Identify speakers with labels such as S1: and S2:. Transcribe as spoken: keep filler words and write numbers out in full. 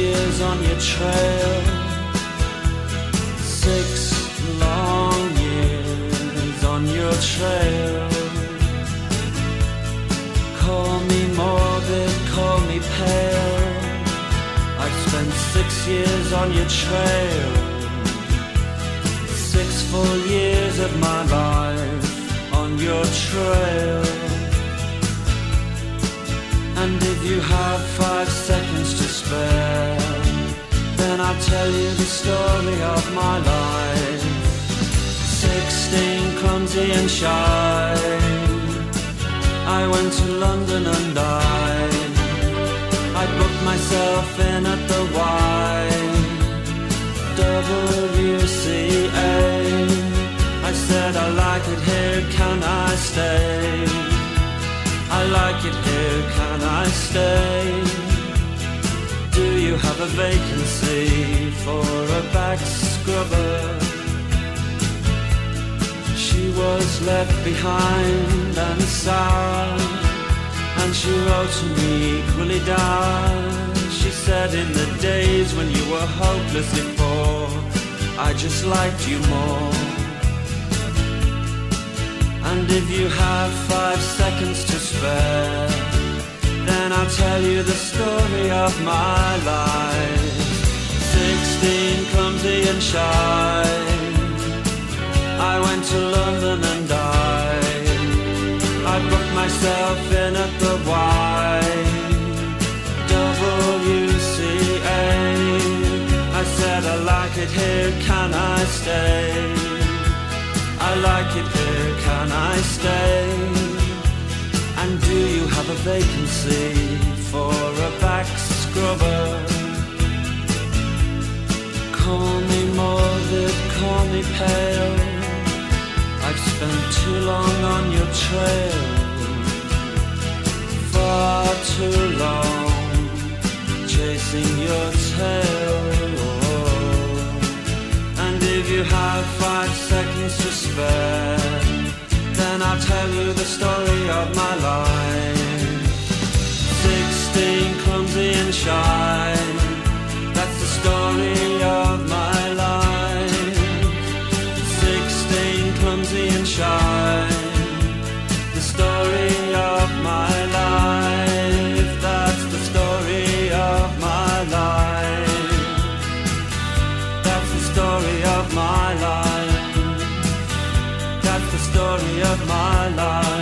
S1: years on your trail. Six long years on your trail. Call me morbid, call me pale. I've spent six years on your trail. Six full years of my life on your trail. And if you have five seconds to spare, then I'll tell you the story of my life. Sixteen, clumsy and shy, I went to London and died. I booked myself in at the Y W C A. I said, I like it here, can I stay? I like it here, can I stay? Do you have a vacancy for a back scrubber? She was left behind and sour, and she wrote to me equally down. She said, in the days when you were hopelessly poor, I just liked you more. And if you have five seconds to spare, then I'll tell you the story of my life. Sixteen, clumsy and shy, I went to London and died. I booked myself in at the Y W C A. I said, I like it here, can I stay? I like it here, can I stay? And do you have a vacancy for a back scrubber? Call me morbid, call me pale. I've spent too long on your trail, far too long, chasing your tail. And if you have five seconds to spare, then I'll tell you the story of my life. Sixteen, clumsy and shy, that's the story of my life. Sixteen, clumsy and shy, the story of my life. That's the story of my life. That's the story of my life. That's the story of my life.